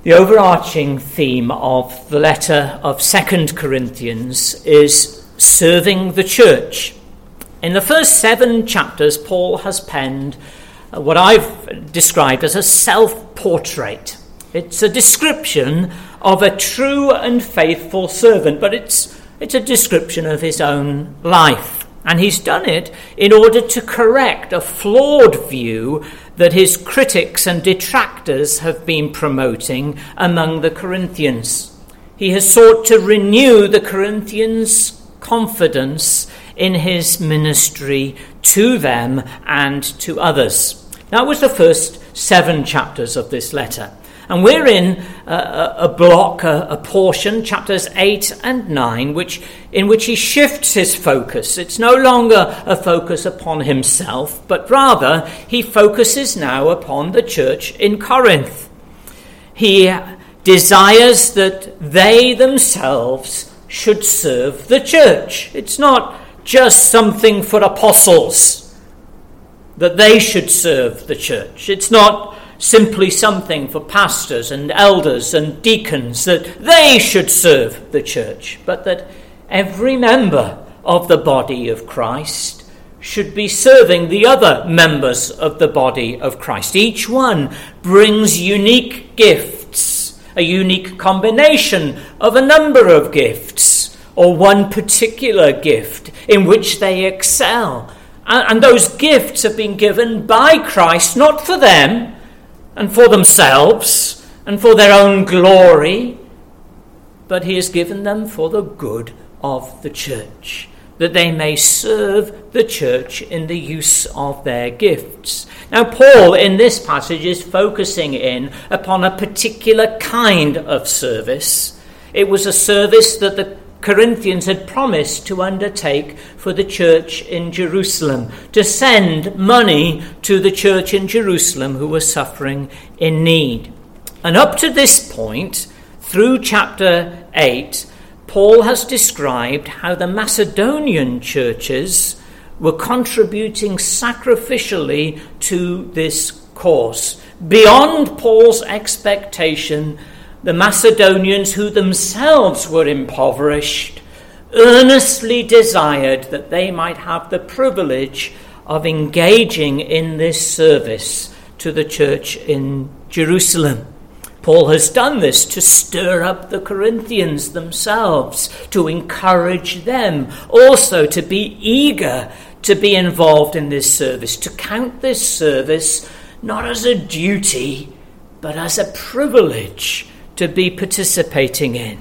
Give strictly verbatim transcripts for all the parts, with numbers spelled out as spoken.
The overarching theme of the letter of Second Corinthians is serving the church. In the first seven chapters, Paul has penned what I've described as a self-portrait. It's a description of a true and faithful servant, but it's it's a description of his own life. And he's done it in order to correct a flawed view that his critics and detractors have been promoting among the Corinthians. He has sought to renew the Corinthians' confidence in his ministry to them and to others. That was the first seven chapters of this letter. And we're in a, a block, a, a portion, chapters eight and nine, which in which he shifts his focus. It's no longer a focus upon himself, but rather he focuses now upon the church in Corinth. He desires that they themselves should serve the church. It's not just something for apostles that they should serve the church. It's not simply something for pastors and elders and deacons that they should serve the church, but that every member of the body of Christ should be serving the other members of the body of Christ. Each one brings unique gifts, a unique combination of a number of gifts, or one particular gift in which they excel. And those gifts have been given by Christ, not for them, and for themselves, and for their own glory, but he has given them for the good of the church, that they may serve the church in the use of their gifts. Now, Paul, in this passage, is focusing in upon a particular kind of service. It was a service that the Corinthians had promised to undertake for the church in Jerusalem, to send money to the church in Jerusalem who were suffering in need. And up to this point, through chapter eight, Paul has described how the Macedonian churches were contributing sacrificially to this cause. Beyond Paul's expectation, the Macedonians, who themselves were impoverished, earnestly desired that they might have the privilege of engaging in this service to the church in Jerusalem. Paul has done this to stir up the Corinthians themselves, to encourage them also to be eager to be involved in this service, to count this service not as a duty, but as a privilege to be participating in.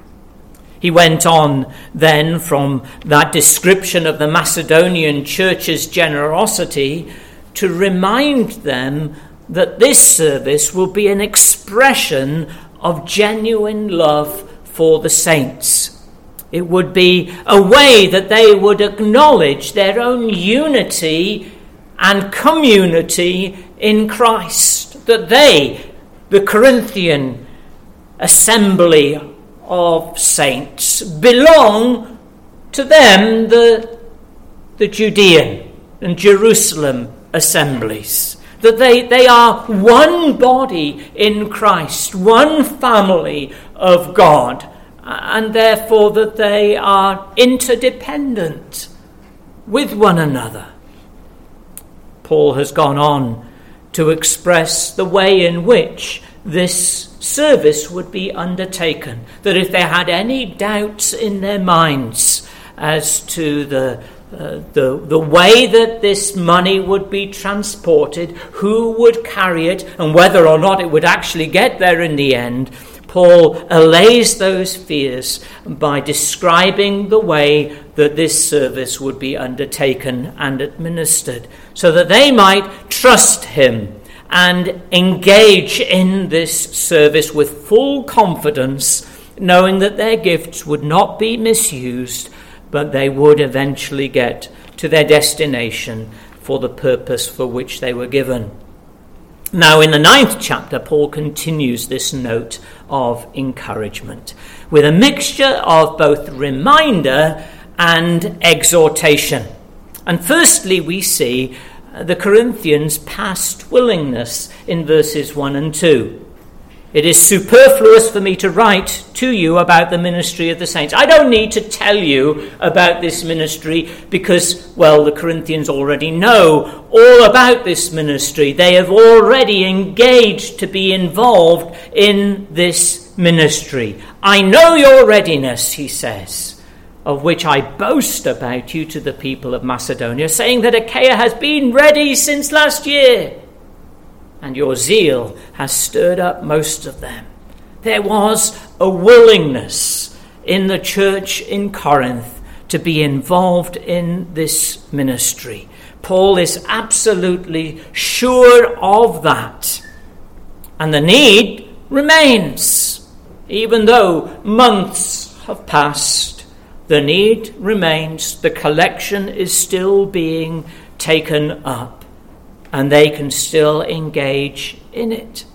He went on then from that description of the Macedonian church's generosity to remind them that this service will be an expression of genuine love for the saints. It would be a way that they would acknowledge their own unity and community in Christ, that they, the Corinthian assembly of saints, belong to them, the, the Judean and Jerusalem assemblies, that they, they are one body in Christ, one family of God, and therefore that they are interdependent with one another. Paul has gone on to express the way in which this service would be undertaken, that if they had any doubts in their minds as to the uh, the the way that this money would be transported, who would carry it, and whether or not it would actually get there in the end, Paul allays those fears by describing the way that this service would be undertaken and administered, so that they might trust him and engage in this service with full confidence, knowing that their gifts would not be misused, but they would eventually get to their destination for the purpose for which they were given. Now, in the ninth chapter, Paul continues this note of encouragement with a mixture of both reminder and exhortation. And firstly, we see the Corinthians' past willingness in verses one and two. It is superfluous for me to write to you about the ministry of the saints. I don't need to tell you about this ministry because, well, the Corinthians already know all about this ministry. They have already engaged to be involved in this ministry. I know your readiness, he says, of which I boast about you to the people of Macedonia, saying that Achaia has been ready since last year, and your zeal has stirred up most of them. There was a willingness in the church in Corinth to be involved in this ministry. Paul is absolutely sure of that. And the need remains. Even though months have passed, the need remains. The collection is still being taken up, and they can still engage in it.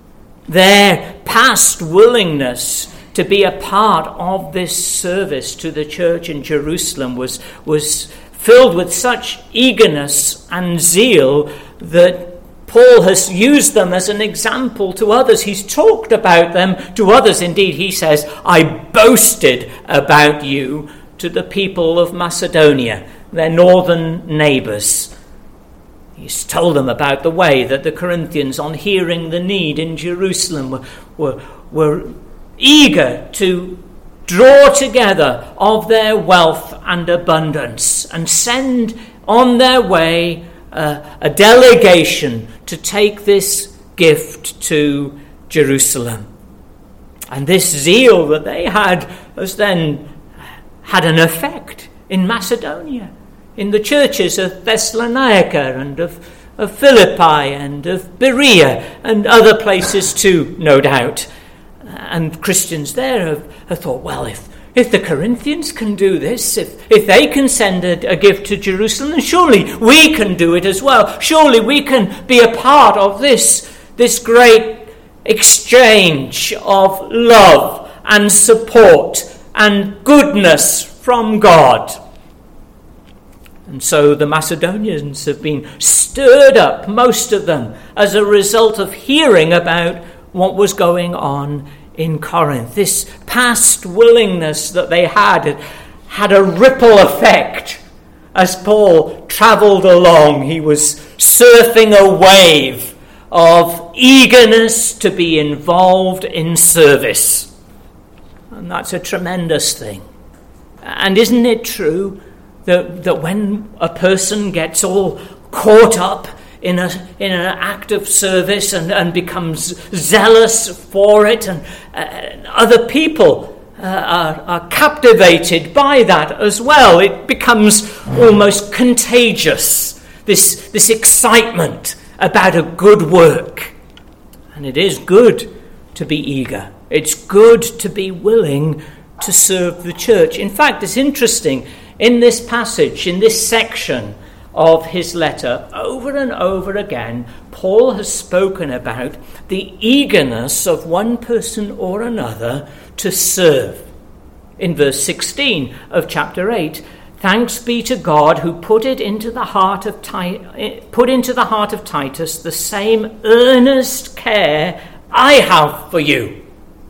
Their past willingness to be a part of this service to the church in Jerusalem was, was filled with such eagerness and zeal that Paul has used them as an example to others. He's talked about them to others. Indeed, he says, I boasted about you to the people of Macedonia, their northern neighbours. He's told them about the way that the Corinthians, on hearing the need in Jerusalem, were, were, were eager to draw together of their wealth and abundance and send on their way uh, a delegation to take this gift to Jerusalem. And this zeal that they had has then had an effect in Macedonia, in the churches of Thessalonica and of, of Philippi and of Berea and other places too, no doubt. And Christians there have, have thought, well, if, if the Corinthians can do this, if, if they can send a, a gift to Jerusalem, then surely we can do it as well. Surely we can be a part of this, this great exchange of love and support and goodness from God. And so the Macedonians have been stirred up, most of them, as a result of hearing about what was going on in Corinth. This past willingness that they had had a ripple effect. As Paul travelled along, he was surfing a wave of eagerness to be involved in service. And that's a tremendous thing. And isn't it true That, that when a person gets all caught up in a in an act of service and, and becomes zealous for it, and uh, other people uh, are, are captivated by that as well, it becomes almost contagious, this, this excitement about a good work. And it is good to be eager. It's good to be willing to serve the church. In fact, it's interesting. In this passage, in this section of his letter, over and over again, Paul has spoken about the eagerness of one person or another to serve. In verse sixteen of chapter eight, thanks be to God who put it into the heart of Ti- put into the heart of Titus the same earnest care I have for you.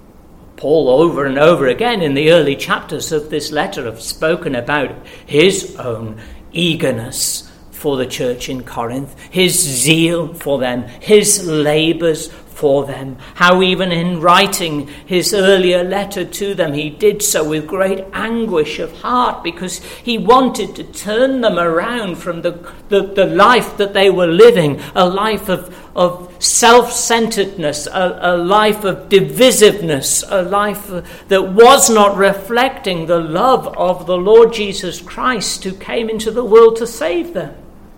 Paul, over and over again in the early chapters of this letter, have spoken about his own eagerness for the church in Corinth, his zeal for them, his labours for them, how even in writing his earlier letter to them, he did so with great anguish of heart because he wanted to turn them around from the, the, the life that they were living, a life of, of self-centeredness, a, a life of divisiveness, a life that was not reflecting the love of the Lord Jesus Christ who came into the world to save them.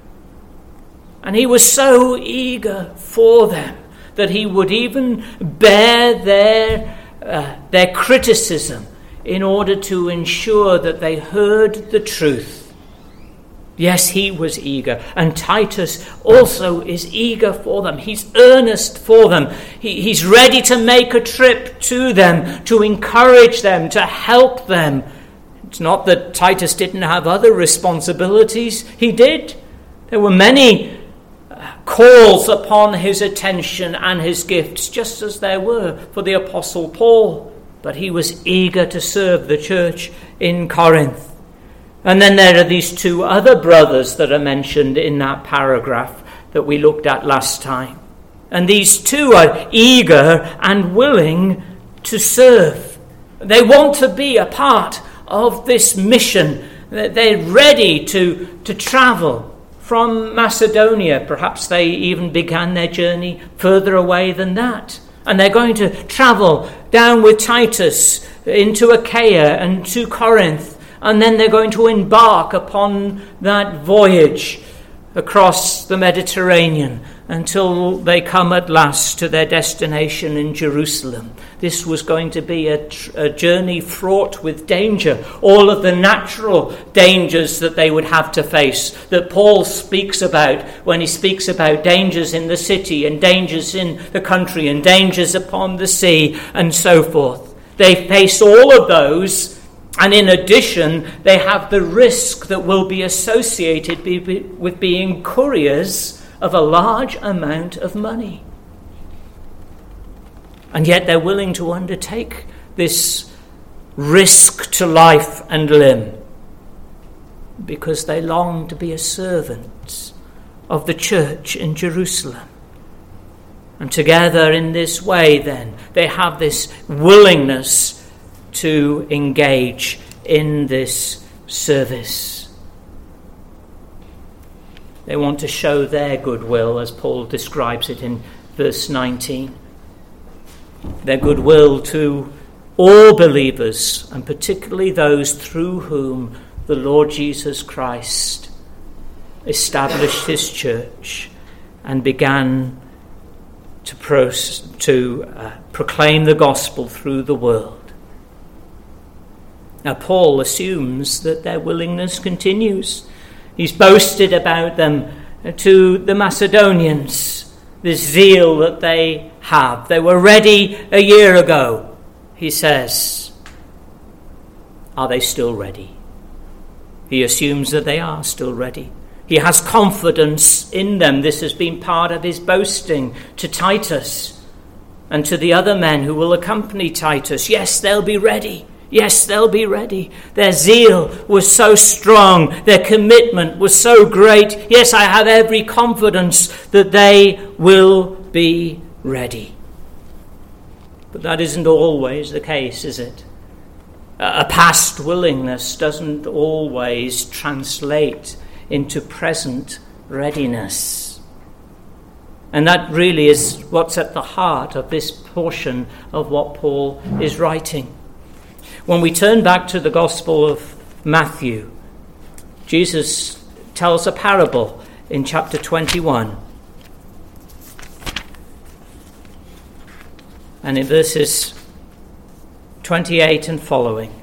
And he was so eager for them that he would even bear their uh, their criticism in order to ensure that they heard the truth. Yes, he was eager, and Titus also is eager for them. He's earnest for them. He, he's ready to make a trip to them, to encourage them, to help them. It's not that Titus didn't have other responsibilities. He did. There were many calls upon his attention and his gifts, just as there were for the Apostle Paul. But he was eager to serve the church in Corinth. And then there are these two other brothers that are mentioned in that paragraph that we looked at last time. And these two are eager and willing to serve. They want to be a part of this mission. They're ready to, to travel from Macedonia. Perhaps they even began their journey further away than that. And they're going to travel down with Titus into Achaia and to Corinth. And then they're going to embark upon that voyage across the Mediterranean until they come at last to their destination in Jerusalem. This was going to be a, tr- a journey fraught with danger, all of the natural dangers that they would have to face, that Paul speaks about when he speaks about dangers in the city and dangers in the country and dangers upon the sea and so forth. They face all of those. And in addition, they have the risk that will be associated be, be, with being couriers of a large amount of money. And yet they're willing to undertake this risk to life and limb because they long to be a servant of the church in Jerusalem. And together in this way, then, they have this willingness to engage in this service. They want to show their goodwill, as Paul describes it in verse nineteen. Their goodwill to all believers, and particularly those through whom the Lord Jesus Christ established his church and began to, pro- to uh, proclaim the gospel through the world. Now, Paul assumes that their willingness continues. He's boasted about them to the Macedonians, this zeal that they have. They were ready a year ago, he says. Are they still ready? He assumes that they are still ready. He has confidence in them. This has been part of his boasting to Titus and to the other men who will accompany Titus. Yes, they'll be ready. Yes, they'll be ready. Their zeal was so strong. Their commitment was so great. Yes, I have every confidence that they will be ready. But that isn't always the case, is it? A past willingness doesn't always translate into present readiness. And that really is what's at the heart of this portion of what Paul is writing. When we turn back to the Gospel of Matthew, Jesus tells a parable in chapter twenty-one. And in verses twenty-eight and following,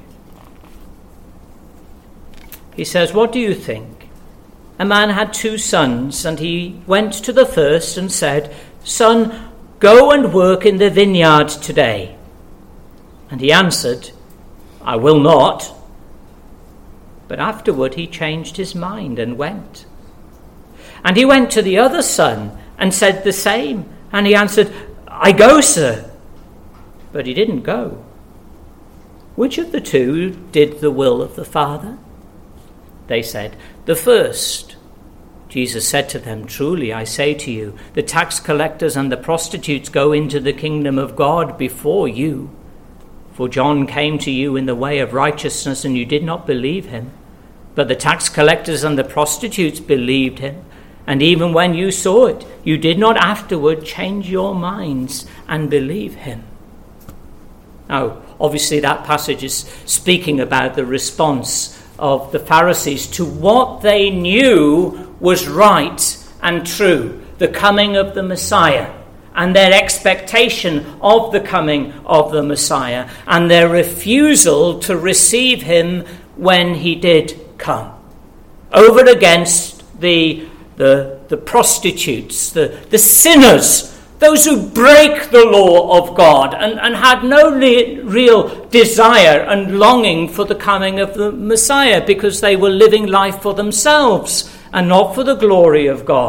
he says, "What do you think? A man had two sons, and he went to the first and said, 'Son, go and work in the vineyard today.' And he answered, 'I will not.' But afterward he changed his mind and went. And he went to the other son and said the same. And he answered, 'I go, sir.' But he didn't go. Which of the two did the will of the Father?" They said, "The first." Jesus said to them, "Truly I say to you, the tax collectors and the prostitutes go into the kingdom of God before you. For John came to you in the way of righteousness, and you did not believe him. But the tax collectors and the prostitutes believed him. And even when you saw it, you did not afterward change your minds and believe him." Now, obviously that passage is speaking about the response of the Pharisees to what they knew was right and true, the coming of the Messiah, and their expectation of the coming of the Messiah, and their refusal to receive him when he did come. Over against the, the, the prostitutes, the, the sinners, those who break the law of God and, and had no le- real desire and longing for the coming of the Messiah because they were living life for themselves and not for the glory of God.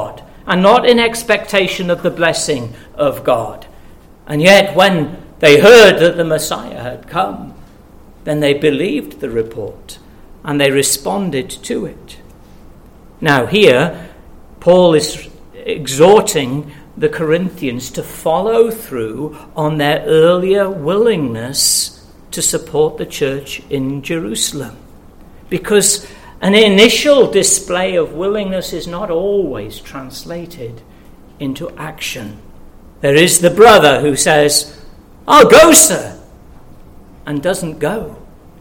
and not in expectation of the blessing of God. And yet when they heard that the Messiah had come, then they believed the report and they responded to it. Now here, Paul is exhorting the Corinthians to follow through on their earlier willingness to support the church in Jerusalem. Because an initial display of willingness is not always translated into action. There is the brother who says, "I'll go, sir," and doesn't go.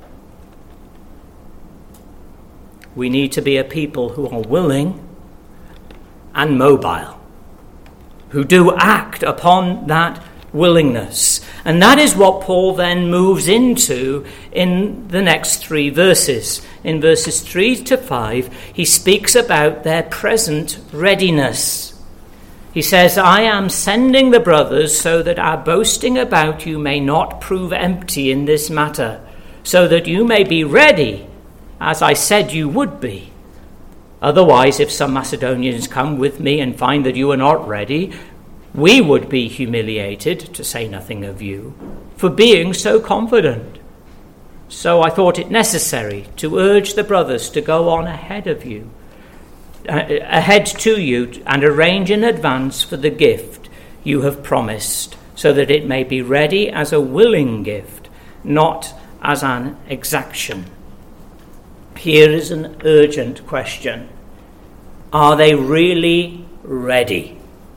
We need to be a people who are willing and mobile, who do act upon that willingness. And that is what Paul then moves into in the next three verses. In verses three to five, he speaks about their present readiness. He says, "I am sending the brothers so that our boasting about you may not prove empty in this matter, so that you may be ready, as I said you would be. Otherwise, if some Macedonians come with me and find that you are not ready, we would be humiliated, to say nothing of you, for being so confident. So I thought it necessary to urge the brothers to go on ahead of you, uh, ahead to you, and arrange in advance for the gift you have promised, so that it may be ready as a willing gift, not as an exaction." Here is an urgent question. Are they really ready?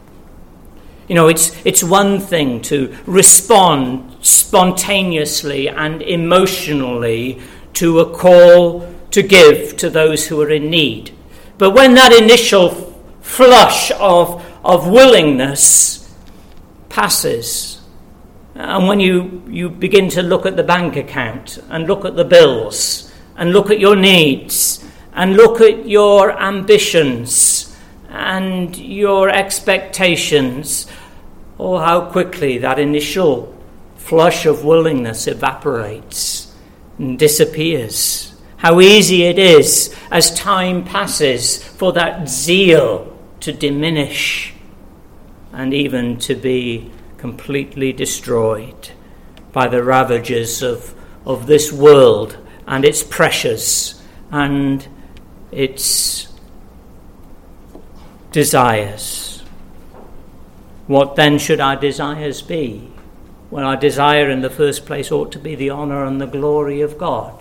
You know, it's it's one thing to respond spontaneously and emotionally to a call to give to those who are in need. But when that initial flush of, of willingness passes, and when you, you begin to look at the bank account and look at the bills and look at your needs and look at your ambitions and your expectations, oh, how quickly that initial flush of willingness evaporates and disappears. How easy it is as time passes for that zeal to diminish and even to be completely destroyed by the ravages of, of this world and its pressures and its desires. What then should our desires be? Well, our desire in the first place ought to be the honour and the glory of God.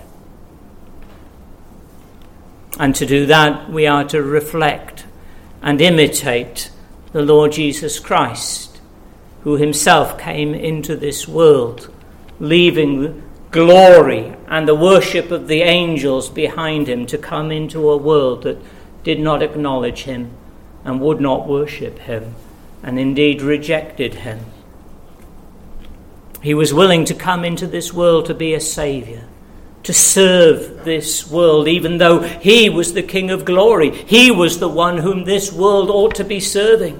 And to do that, we are to reflect and imitate the Lord Jesus Christ, who himself came into this world, leaving glory and the worship of the angels behind him to come into a world that did not acknowledge him and would not worship him, and indeed rejected him. He was willing to come into this world to be a saviour, to serve this world, even though he was the King of glory. He was the one whom this world ought to be serving.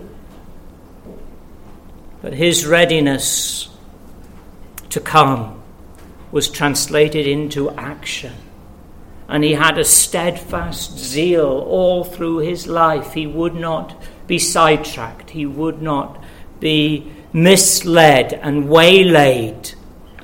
But his readiness to come was translated into action. And he had a steadfast zeal all through his life. He would not be sidetracked. He would not be misled and waylaid.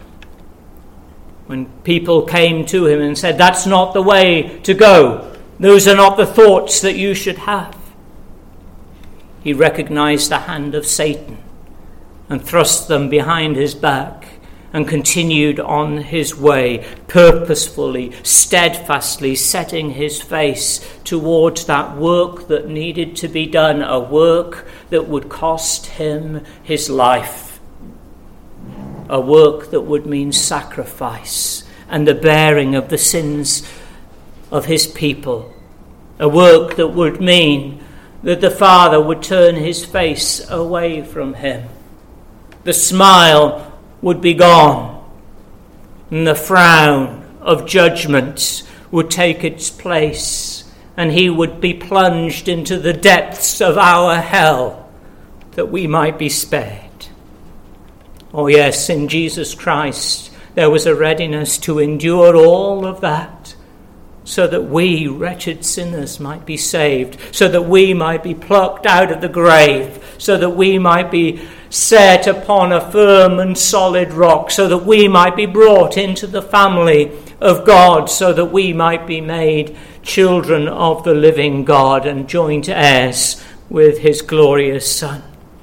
When people came to him and said, "That's not the way to go. Those are not the thoughts that you should have," he recognized the hand of Satan and thrust them behind his back and continued on his way, purposefully, steadfastly setting his face towards that work that needed to be done, a work that would cost him his life, a work that would mean sacrifice and the bearing of the sins of his people, a work that would mean that the Father would turn his face away from him. The smile would be gone, and the frown of judgment would take its place, and he would be plunged into the depths of our hell that we might be spared. Oh yes, in Jesus Christ there was a readiness to endure all of that so that we, wretched sinners, might be saved, so that we might be plucked out of the grave, so that we might be set upon a firm and solid rock, so that we might be brought into the family of God, so that we might be made children of the living God and joint heirs with his glorious Son.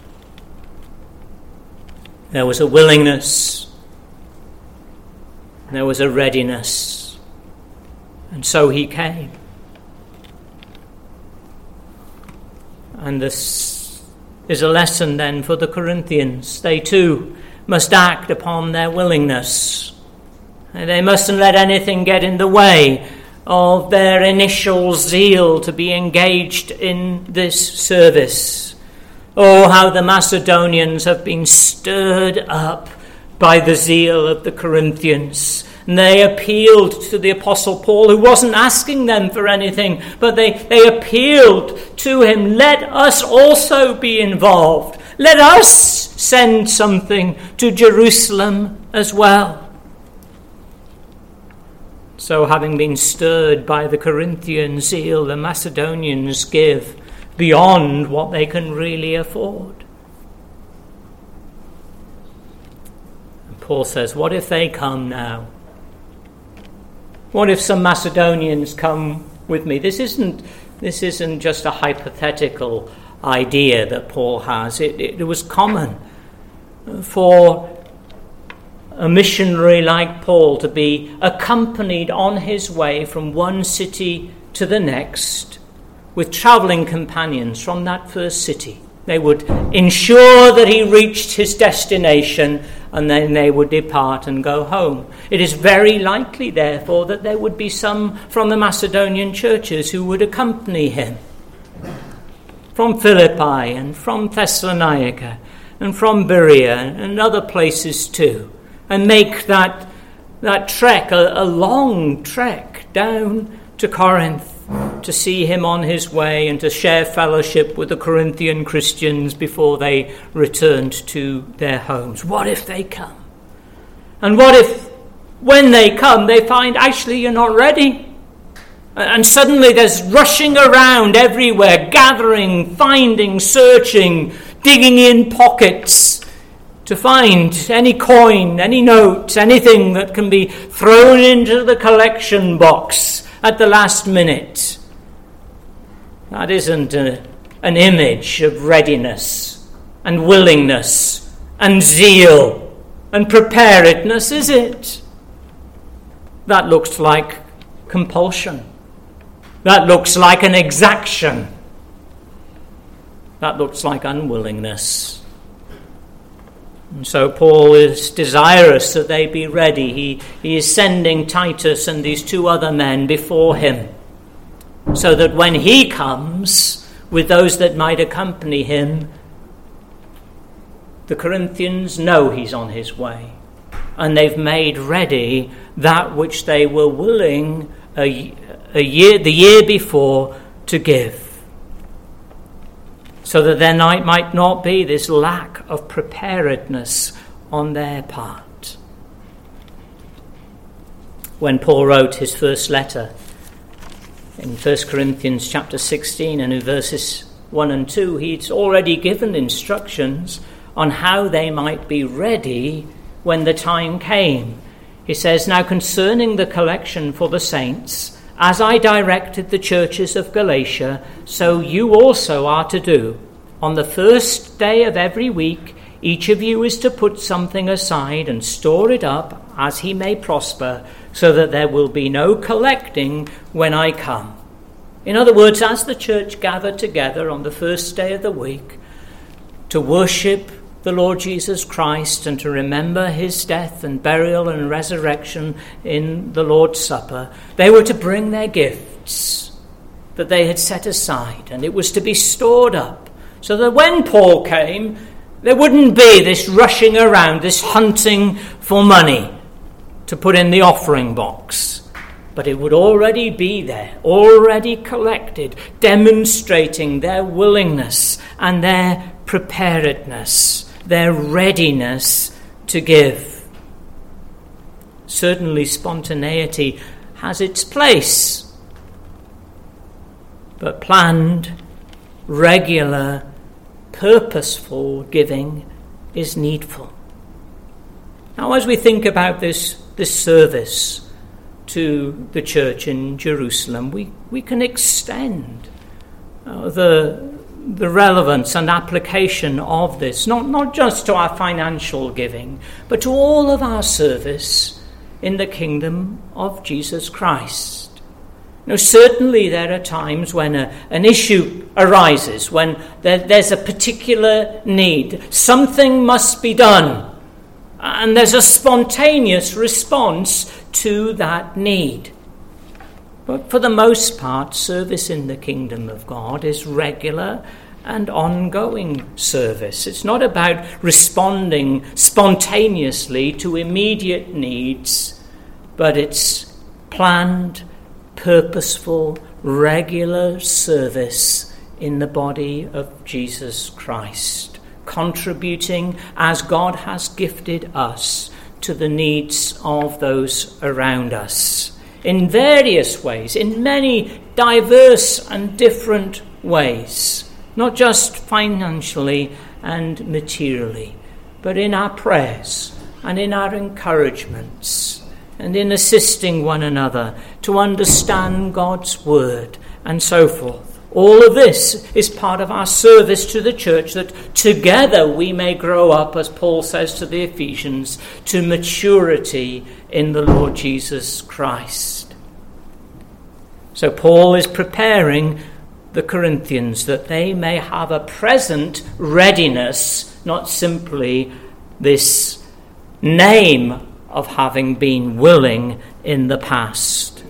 There was a willingness, there was a readiness, and so he came. And this is a lesson then for the Corinthians. They too must act upon their willingness. They mustn't let anything get in the way of their initial zeal to be engaged in this service. Oh, how the Macedonians have been stirred up by the zeal of the Corinthians. And they appealed to the Apostle Paul, who wasn't asking them for anything, but they, they appealed to him. Let us also be involved. Let us send something to Jerusalem as well. So having been stirred by the Corinthian zeal, the Macedonians give beyond what they can really afford. And Paul says, what if they come now? What if some Macedonians come with me? This isn't, this isn't just a hypothetical idea that Paul has. It, it, it was common for a missionary like Paul to be accompanied on his way from one city to the next with travelling companions from that first city. They would ensure that he reached his destination, and then they would depart and go home. It is very likely, therefore, that there would be some from the Macedonian churches who would accompany him, from Philippi and from Thessalonica and from Berea and other places too, and make that that trek, a, a long trek down to Corinth, to see him on his way and to share fellowship with the Corinthian Christians before they returned to their homes. What if they come? And what if, when they come, they find, actually, you're not ready? And suddenly there's rushing around everywhere, gathering, finding, searching, digging in pockets to find any coin, any note, anything that can be thrown into the collection box at the last minute. That isn't a, an image of readiness and willingness and zeal and preparedness, is it? That looks like compulsion. That looks like an exaction. That looks like unwillingness. And so Paul is desirous that they be ready. He, he is sending Titus and these two other men before him, so that when he comes with those that might accompany him, the Corinthians know he's on his way, and they've made ready that which they were willing a, a year, the year before to give, so that there might not be this lack of preparedness on their part. When Paul wrote his first letter in First Corinthians chapter sixteen and in verses one and two, he'd already given instructions on how they might be ready when the time came. He says, "Now concerning the collection for the saints, as I directed the churches of Galatia, so you also are to do. On the first day of every week, each of you is to put something aside and store it up as he may prosper, so that there will be no collecting when I come." In other words, as the church gathered together on the first day of the week to worship the Lord Jesus Christ and to remember his death and burial and resurrection in the Lord's Supper, they were to bring their gifts that they had set aside, and it was to be stored up, so that when Paul came, there wouldn't be this rushing around, this hunting for money to put in the offering box, but it would already be there, already collected, demonstrating their willingness and their preparedness, their readiness to give. Certainly spontaneity has its place but planned, regular, purposeful giving is needful. Now, as we think about this, this service to the church in Jerusalem, we, we can extend uh, the, the relevance and application of this, not, not just to our financial giving, but to all of our service in the kingdom of Jesus Christ. Now, certainly there are times when a, an issue arises, when there, there's a particular need. Something must be done. And there's a spontaneous response to that need. But for the most part, service in the kingdom of God is regular and ongoing service. It's not about responding spontaneously to immediate needs, but it's planned, purposeful, regular service in the body of Jesus Christ, contributing as God has gifted us to the needs of those around us in various ways, in many diverse and different ways, not just financially and materially, but in our prayers and in our encouragements and in assisting one another to understand God's word and so forth. All of this is part of our service to the church, that together we may grow up, as Paul says to the Ephesians, to maturity in the Lord Jesus Christ. So Paul is preparing the Corinthians that they may have a present readiness, not simply this name of having been willing in the past.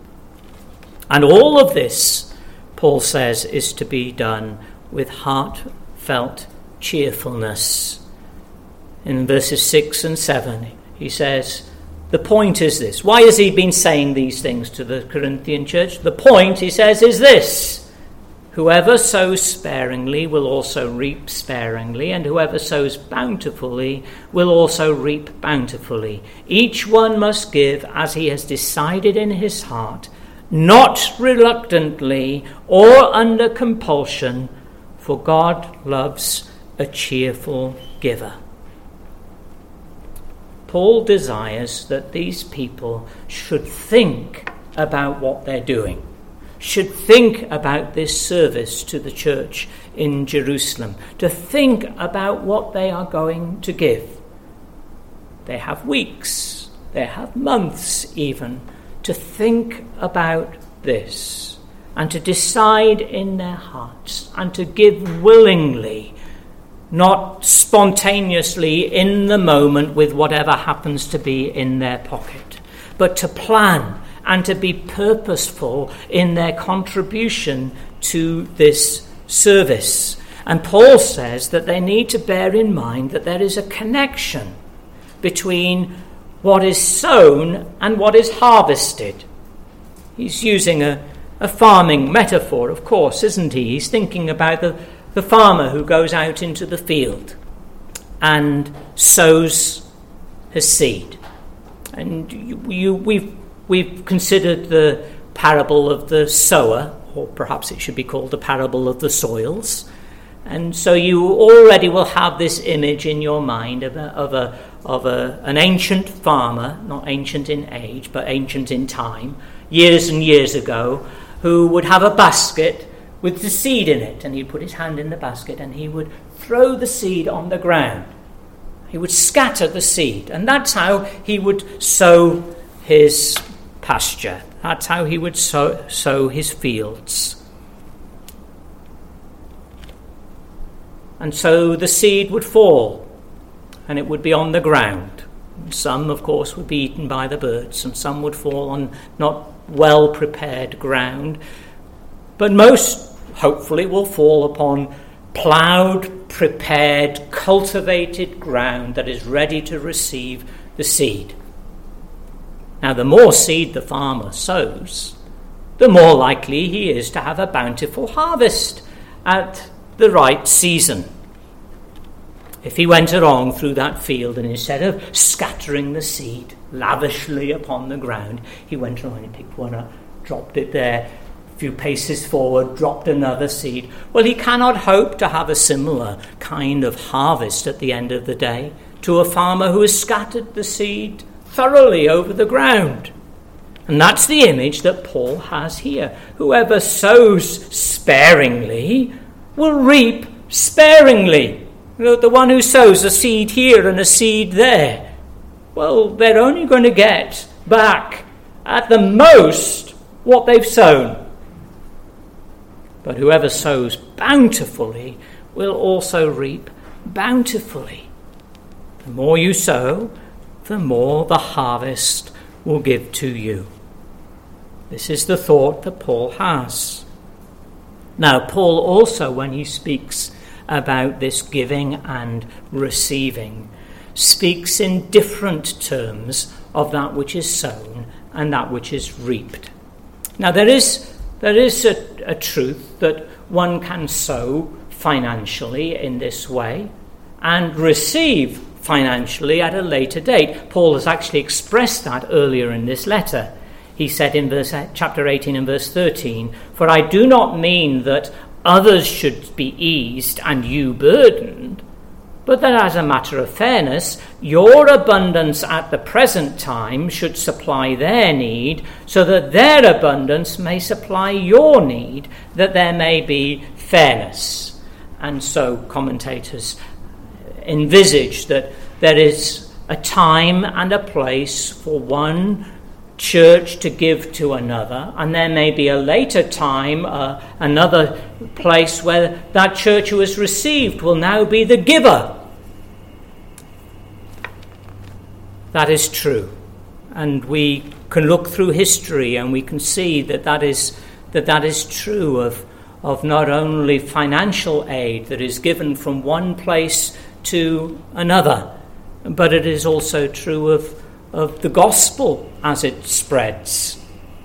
And all of this, Paul says, is to be done with heartfelt cheerfulness. In verses six and seven, he says, the point is this. Why has he been saying these things to the Corinthian church? The point, he says, is this. Whoever sows sparingly will also reap sparingly, and whoever sows bountifully will also reap bountifully. Each one must give as he has decided in his heart, not reluctantly or under compulsion, for God loves a cheerful giver. Paul desires that these people should think about what they're doing, should think about this service to the church in Jerusalem, to think about what they are going to give. They have weeks, they have months even, to think about this and to decide in their hearts and to give willingly, not spontaneously in the moment with whatever happens to be in their pocket, but to plan and to be purposeful in their contribution to this service. And Paul says that they need to bear in mind that there is a connection between what is sown and what is harvested. He's using a, a farming metaphor, of course, isn't he? He's thinking about the, the farmer who goes out into the field and sows his seed. And you, you, we've, we've considered the parable of the sower, or perhaps it should be called the parable of the soils. And so you already will have this image in your mind of a, of a of a, an ancient farmer, not ancient in age, but ancient in time, years and years ago, who would have a basket with the seed in it, and he'd put his hand in the basket and he would throw the seed on the ground. He would scatter the seed, and that's how he would sow his pasture. That's how he would sow, sow his fields. And so the seed would fall, and it would be on the ground. Some, of course, would be eaten by the birds, and some would fall on not well-prepared ground. But most, hopefully, will fall upon ploughed, prepared, cultivated ground that is ready to receive the seed. Now, the more seed the farmer sows, the more likely he is to have a bountiful harvest at the right season. If he went along through that field and instead of scattering the seed lavishly upon the ground, he went along and picked one up, dropped it there, few paces forward, dropped another seed. Well, he cannot hope to have a similar kind of harvest at the end of the day to a farmer who has scattered the seed thoroughly over the ground. And that's the image that Paul has here. Whoever sows sparingly will reap sparingly. You know, the one who sows a seed here and a seed there, well, they're only going to get back at the most what they've sown. But whoever sows bountifully will also reap bountifully. The more you sow, the more the harvest will give to you. This is the thought that Paul has. Now, Paul also, when he speaks about this giving and receiving, speaks in different terms of that which is sown and that which is reaped. Now, there is there is a, a truth that one can sow financially in this way and receive financially at a later date. Paul has actually expressed that earlier in this letter. He said in verse, chapter eighteen and verse thirteen, "For I do not mean that others should be eased and you burdened, but that as a matter of fairness, your abundance at the present time should supply their need, so that their abundance may supply your need, that there may be fairness." And so commentators envisage that there is a time and a place for one church to give to another, and there may be a later time, uh, another place where that church who has received will now be the giver. That is true, and we can look through history and we can see that that is that that is true of of not only financial aid that is given from one place to another, but it is also true of of the gospel as it spreads.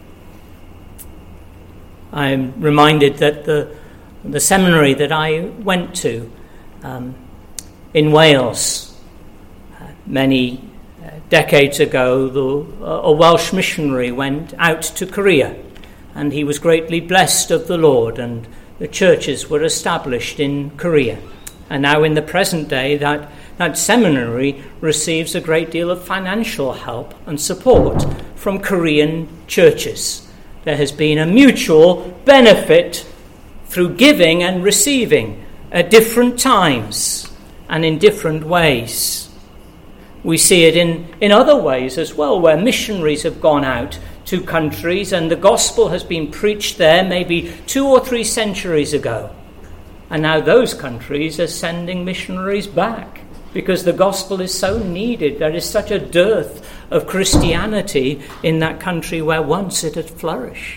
I'm reminded that the the seminary that I went to um, in Wales uh, many uh, decades ago, the, a Welsh missionary went out to Korea, and he was greatly blessed of the Lord, and the churches were established in Korea. And now in the present day, that That seminary receives a great deal of financial help and support from Korean churches. There has been a mutual benefit through giving and receiving at different times and in different ways. We see it in, in other ways as well, where missionaries have gone out to countries and the gospel has been preached there maybe two or three centuries ago. And now those countries are sending missionaries back, because the gospel is so needed. There is such a dearth of Christianity in that country where once it had flourished.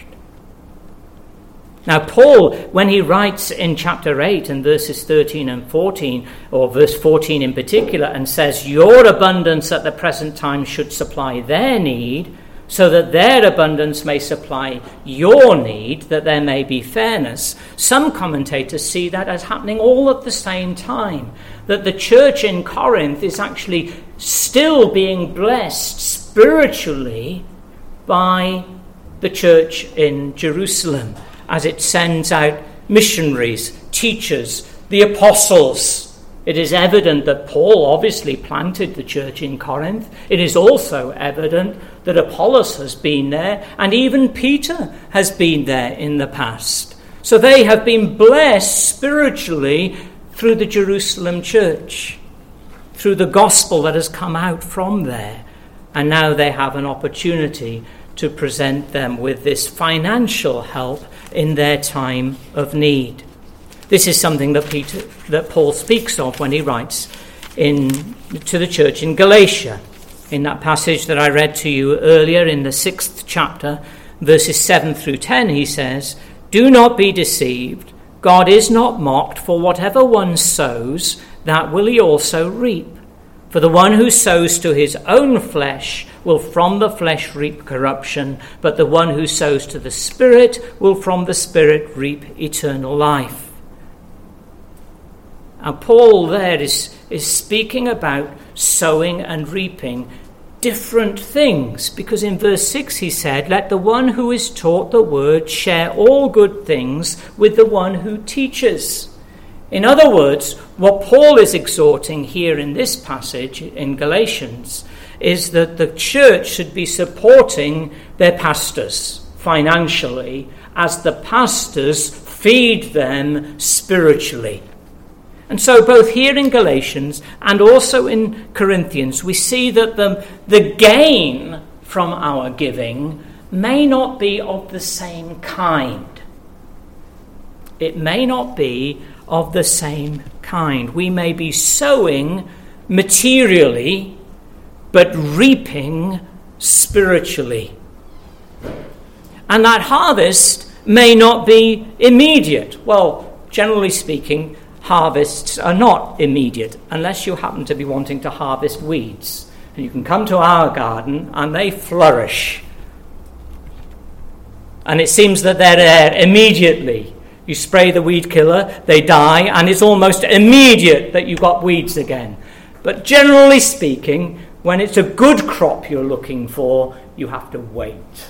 Now, Paul, when he writes in chapter eight and verses thirteen and fourteen, or verse fourteen in particular, and says, "Your abundance at the present time should supply their need, so that their abundance may supply your need, that there may be fairness," some commentators see that as happening all at the same time, that the church in Corinth is actually still being blessed spiritually by the church in Jerusalem as it sends out missionaries, teachers, the apostles. It is evident that Paul obviously planted the church in Corinth. It is also evident that Apollos has been there, and even Peter has been there in the past. So they have been blessed spiritually through the Jerusalem church, through the gospel that has come out from there. And now they have an opportunity to present them with this financial help in their time of need. This is something that Peter, that Paul speaks of when he writes in to the church in Galatia. In that passage that I read to you earlier in the sixth chapter, verses seven through ten, he says, "Do not be deceived. God is not mocked, for whatever one sows, that will he also reap. For the one who sows to his own flesh will from the flesh reap corruption, but the one who sows to the Spirit will from the Spirit reap eternal life." And Paul there is, is speaking about sowing and reaping different things, because in verse six he said, "Let the one who is taught the word share all good things with the one who teaches." In other words, what Paul is exhorting here in this passage in Galatians is that the church should be supporting their pastors financially as the pastors feed them spiritually. And so both here in Galatians and also in Corinthians, we see that the, the gain from our giving may not be of the same kind. It may not be of the same kind. We may be sowing materially, but reaping spiritually. And that harvest may not be immediate. Well, generally speaking, harvests are not immediate, unless you happen to be wanting to harvest weeds. And you can come to our garden and they flourish. And it seems that they're there immediately. You spray the weed killer, they die, and it's almost immediate that you've got weeds again. But generally speaking, when it's a good crop you're looking for, you have to wait.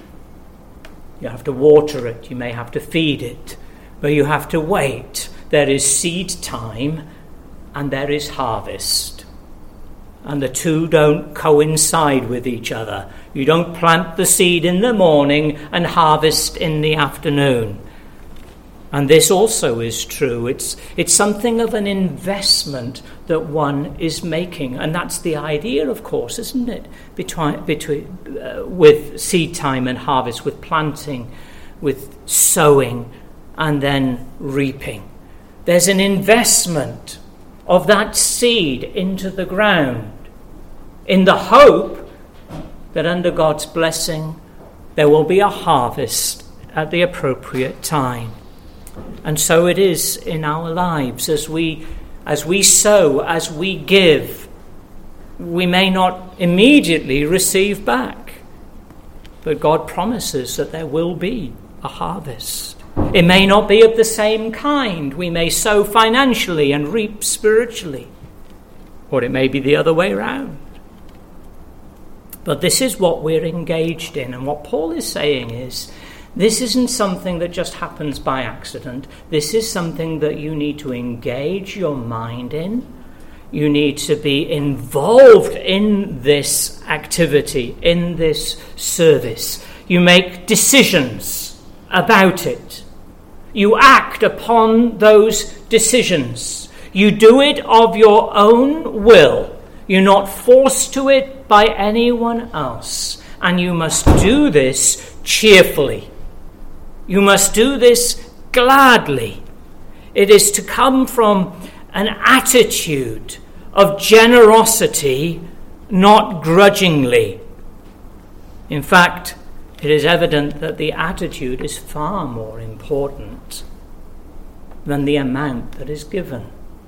You have to water it, you may have to feed it, but you have to wait. There is seed time and there is harvest. And the two don't coincide with each other. You don't plant the seed in the morning and harvest in the afternoon. And this also is true. It's it's something of an investment that one is making. And that's the idea, of course, isn't it? Between, between, uh, with seed time and harvest, with planting, with sowing, and then reaping. There's an investment of that seed into the ground in the hope that under God's blessing there will be a harvest at the appropriate time. And so it is in our lives. As we as we sow, as we give, we may not immediately receive back, but God promises that there will be a harvest. It may not be of the same kind. We may sow financially and reap spiritually, or it may be the other way around. But this is what we're engaged in, and what Paul is saying is, this isn't something that just happens by accident. This is something that you need to engage your mind in. You need to be involved in this activity, in this service. You make decisions about it. You act upon those decisions. You do it of your own will. You're not forced to it by anyone else. And you must do this cheerfully. You must do this gladly. It is to come from an attitude of generosity, not grudgingly. In fact, it is evident that the attitude is far more important than the amount that is given.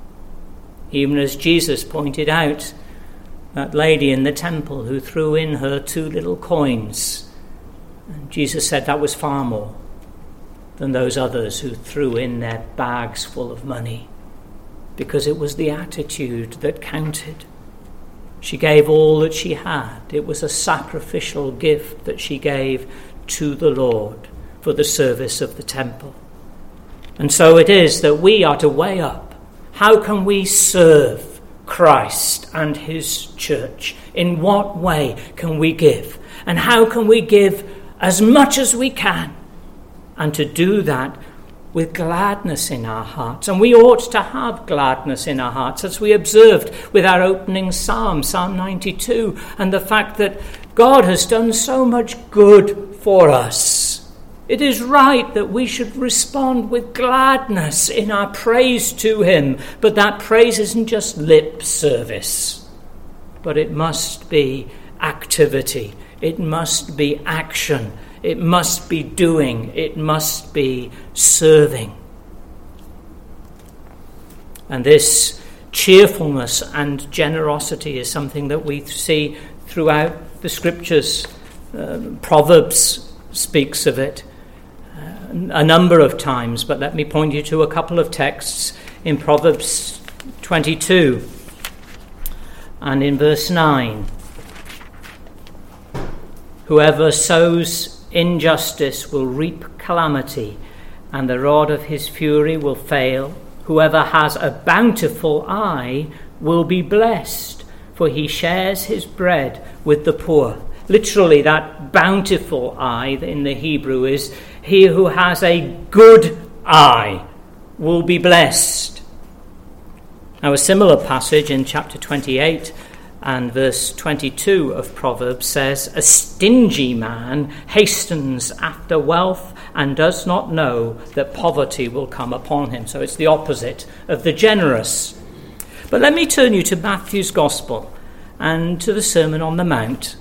Even as Jesus pointed out, that lady in the temple who threw in her two little coins, and Jesus said that was far more than those others who threw in their bags full of money, because it was the attitude that counted. She gave all that she had. It was a sacrificial gift that she gave to the Lord for the service of the temple. And so it is that we are to weigh up, how can we serve Christ and his church? In what way can we give? And how can we give as much as we can? And to do that with gladness in our hearts. And we ought to have gladness in our hearts, as we observed with our opening psalm, Psalm ninety-two, and the fact that God has done so much good for us. It is right that we should respond with gladness in our praise to him, but that praise isn't just lip service, but it must be activity. It must be action. It must be doing. It must be serving. And this cheerfulness and generosity is something that we see throughout the scriptures. Uh, Proverbs speaks of it uh, a number of times, but let me point you to a couple of texts in Proverbs twenty-two and in verse nine. Whoever sows injustice will reap calamity, and the rod of his fury will fail. Whoever has a bountiful eye will be blessed, for he shares his bread with the poor. Literally, that bountiful eye in the Hebrew is he who has a good eye will be blessed. Now, a similar passage in chapter twenty-eight and verse twenty-two of Proverbs says, "A stingy man hastens after wealth and does not know that poverty will come upon him." So it's the opposite of the generous. But let me turn you to Matthew's Gospel and to the Sermon on the Mount,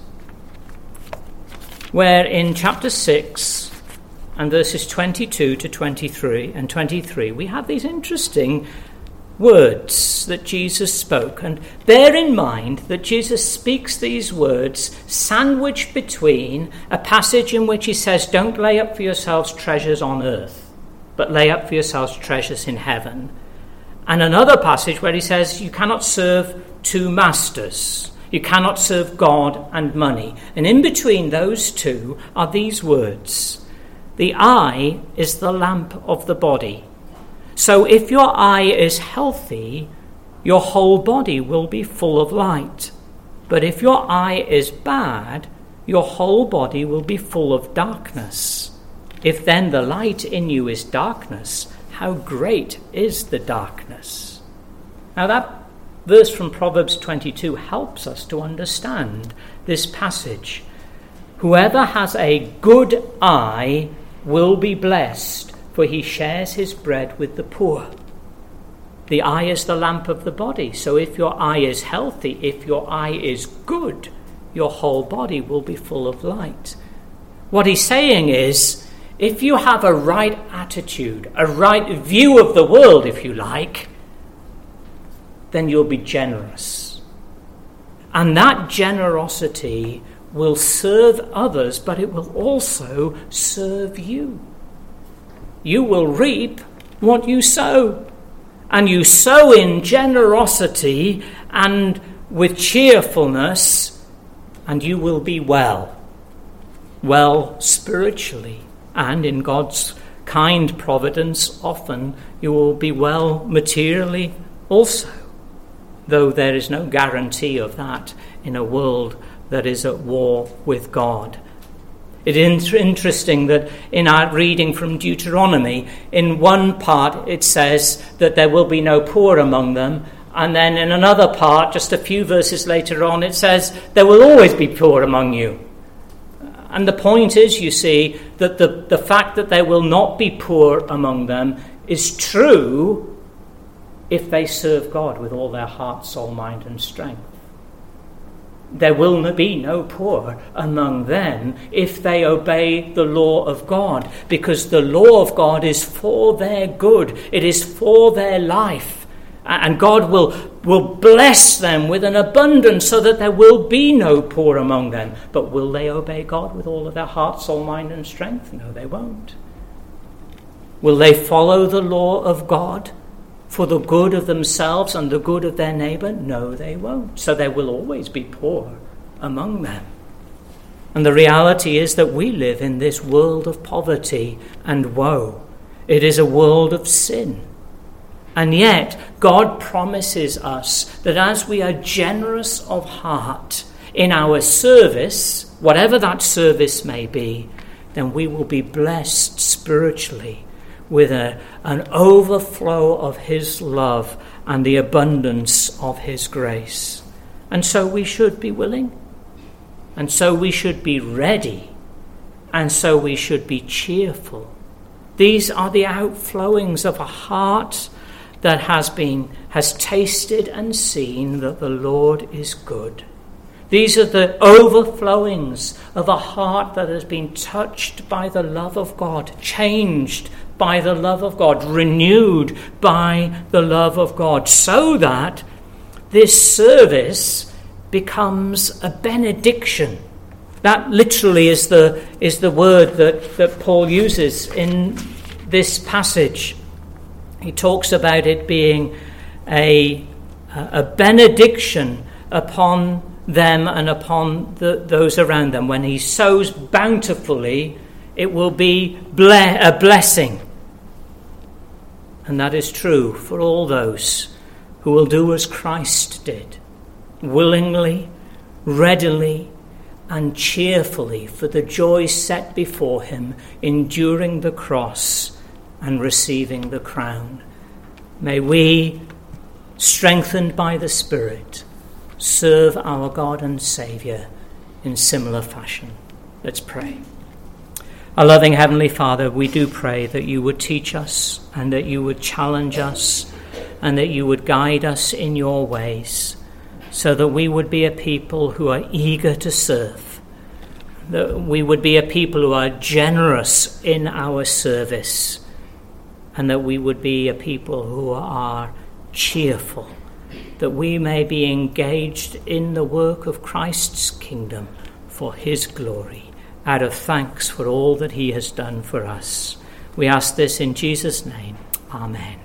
where in chapter six and verses twenty-two to twenty-three and twenty-three, we have these interesting words that Jesus spoke. And bear in mind that Jesus speaks these words sandwiched between a passage in which he says, "Don't lay up for yourselves treasures on earth, but lay up for yourselves treasures in heaven," and another passage where he says, "You cannot serve two masters. You cannot serve God and money." And in between those two are these words: "The eye is the lamp of the body. So if your eye is healthy, your whole body will be full of light. But if your eye is bad, your whole body will be full of darkness. If then the light in you is darkness, how great is the darkness?" Now that verse from Proverbs twenty-two helps us to understand this passage. Whoever has a good eye will be blessed, for he shares his bread with the poor. The eye is the lamp of the body. So if your eye is healthy, if your eye is good, your whole body will be full of light. What he's saying is, if you have a right attitude, a right view of the world, if you like, then you'll be generous. And that generosity will serve others, but it will also serve you. You will reap what you sow. And you sow in generosity and with cheerfulness, and you will be well. Well spiritually, and in God's kind providence, often you will be well materially also, though there is no guarantee of that in a world that is at war with God. It is interesting that in our reading from Deuteronomy, in one part it says that there will be no poor among them, and then in another part, just a few verses later on, it says there will always be poor among you. And the point is, you see, that the, the fact that there will not be poor among them is true if they serve God with all their heart, soul, mind, and strength. There will be no poor among them if they obey the law of God, because the law of God is for their good. It is for their life. And God will, will bless them with an abundance so that there will be no poor among them. But will they obey God with all of their heart, soul, mind, and strength? No, they won't. Will they follow the law of God for the good of themselves and the good of their neighbour? No, they won't. So there will always be poor among them. And the reality is that we live in this world of poverty and woe. It is a world of sin. And yet, God promises us that as we are generous of heart in our service, whatever that service may be, then we will be blessed spiritually with a, an overflow of his love and the abundance of his grace. And so we should be willing, and so we should be ready, and so we should be cheerful. These are the outflowings of a heart that has been has tasted and seen that the Lord is good. These are the overflowings of a heart that has been touched by the love of God, changed by the love of God, renewed by the love of God, so that this service becomes a benediction. That literally is the is the word that, that Paul uses in this passage. He talks about it being a, a benediction upon them and upon the, those around them. When he sows bountifully, it will be ble- a blessing. And that is true for all those who will do as Christ did, willingly, readily, and cheerfully, for the joy set before him, enduring the cross and receiving the crown. May we, strengthened by the Spirit, serve our God and Saviour in similar fashion. Let's pray. Our loving Heavenly Father, we do pray that you would teach us and that you would challenge us and that you would guide us in your ways, so that we would be a people who are eager to serve, that we would be a people who are generous in our service, and that we would be a people who are cheerful, that we may be engaged in the work of Christ's kingdom for his glory, out of thanks for all that he has done for us. We ask this in Jesus' name. Amen.